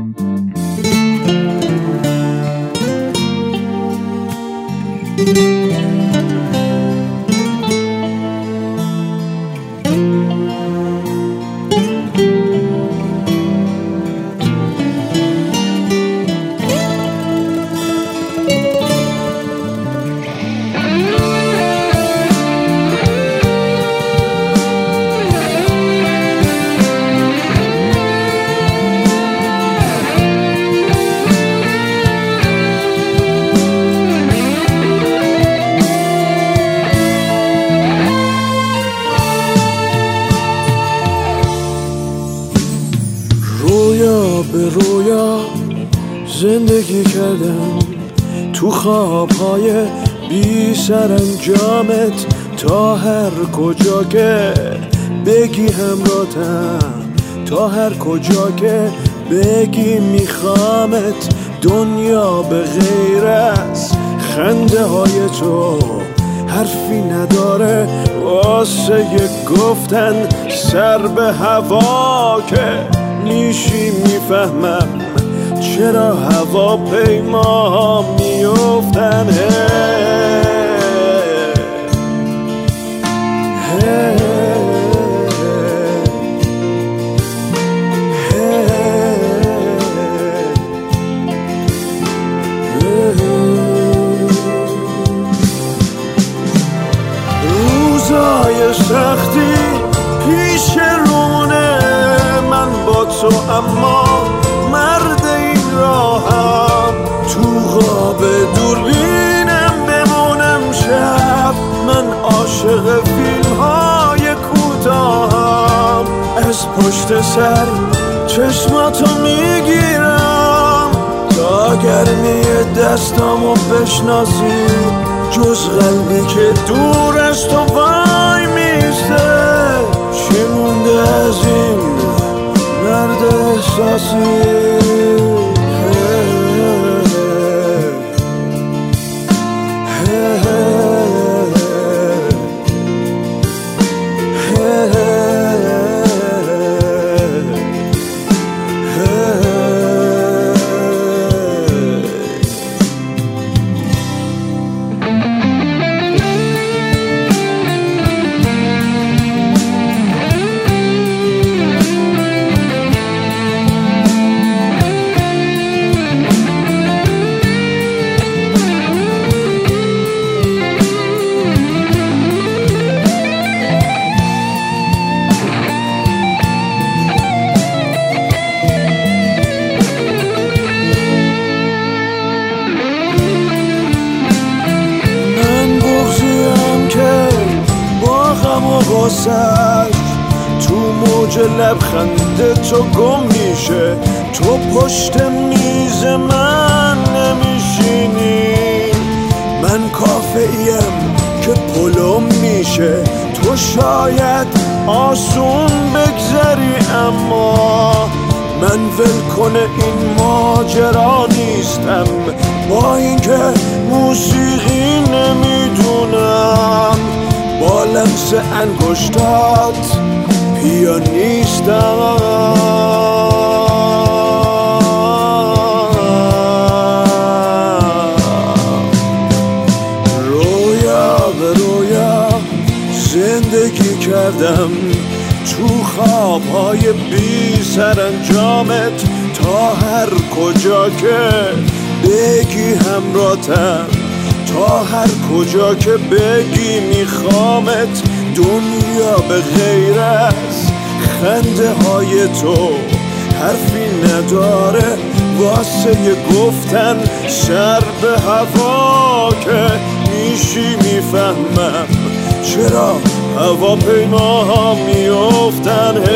رویا به رویا زندگی کردم، تو خوابهای بی سرانجامت، تا هر کجا که بگی همراهتم، تا هر کجا که بگی میخوامت. دنیا به غیر از خنده های تو حرفی نداره واسه گفتن، سر به هوا که میشی میفهمم چرا هواپیما میافتن. روزای سختی پیش رونه من با تو، اما مرد این راهم. تو خواب دوربینم بمونم شب، من عاشق فیلم های کوتاهم. از پشت سر چشماتو میگیرم تا گرمی دستامو بشناسی، جز قلبی که دور از تو وای میسته. چی مونده از این مرد احساسی؟ تو موج لبخند تو گم میشه، تو پشت میز من نمیشینی. من کافه‌ایم که پلم میشه، تو شاید آسون بگذری، اما من ولکن این ماجرا نیستم. با اینکه موسیقی نمیدونم، با لمس انگشتات پیانیستم. رویا به رویا زندگی کردم، تو خوابهای بی سرانجامت، تا هر کجا که بگی همراهتم، تا هر کجا که بگی میخوامت. دنیا به غیر از خنده های تو حرفی نداره واسه گفتن، سر به هوا که میشی میفهمم چرا هواپیما ها میافتن.